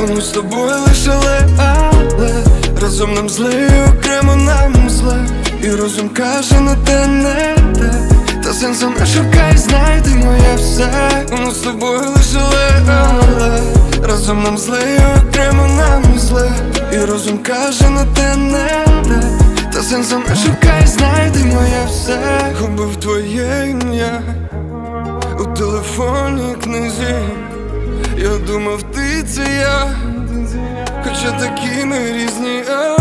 Ми з тобою лише але разом нам зле і окремо нам зле. І розум каже, на те не те, та сенсом не шукай, знайди моє все. Ми з тобою лише але разом нам зле і окремо нам зле. І розум каже, на те не те, та сенсом не шукай, знайди моє все. Губив твоє ім'я у телефонній книзі. Я думав, ти це я, хоча такі ми різні,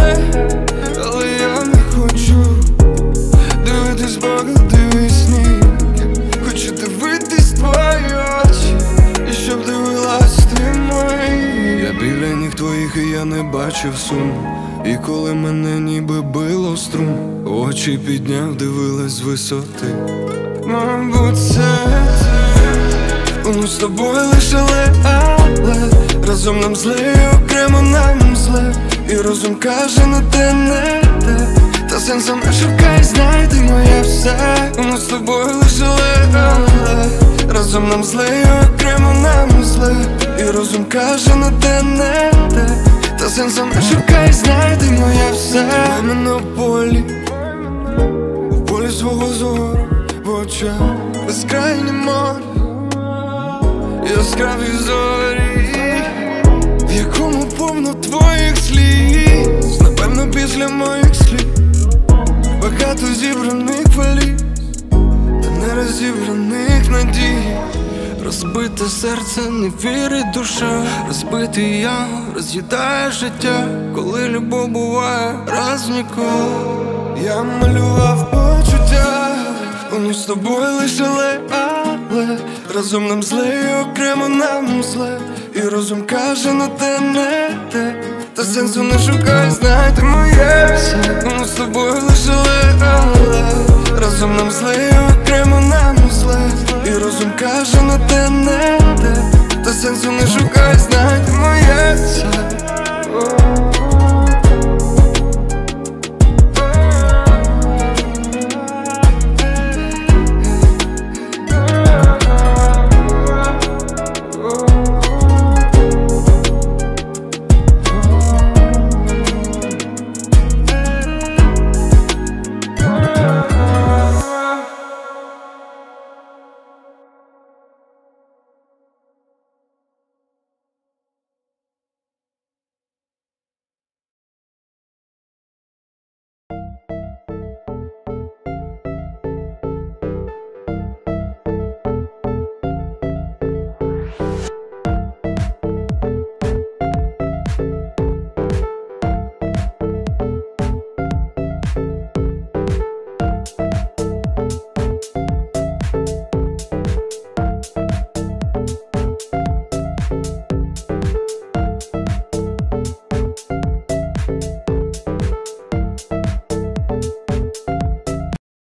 але я не хочу дивитись погляди вісні. Хочу дивитись твої очі, і щоб дивилась ти мої. Я біля ніг твоїх, і я не бачив сум. І коли мене ніби било струм, очі підняв, дивилась з висоти. Мабуть, це ми з тобою лише але разом нам зле і окремо нам зле. І розум каже, на те не те, та сенсом не шукай, знайди моє все. Ми з тобою лише але разом нам зле і окремо нам зле. І розум каже, на те не те, та сенсом не шукай, знайди моє все. Ти мене на полі, у полі свого зору, в очах безкрайнє море, яскраві зорі, в якому повно твоїх сліз. Напевно, після моїх слів багато зібраних валіз, та не розібраних надій. Розбите серце, не вірить душа, розбитий я, роз'їдає життя. Коли любов буває раз в ніколи. Я малював почуття, ми з тобою лише але разом нам зле і окремо нам зле. І розум каже, на те не те, та сенсу не шукай, знайди моє все. Ми з тобою лише але разом нам зле і окремо нам зле. І розум каже, на те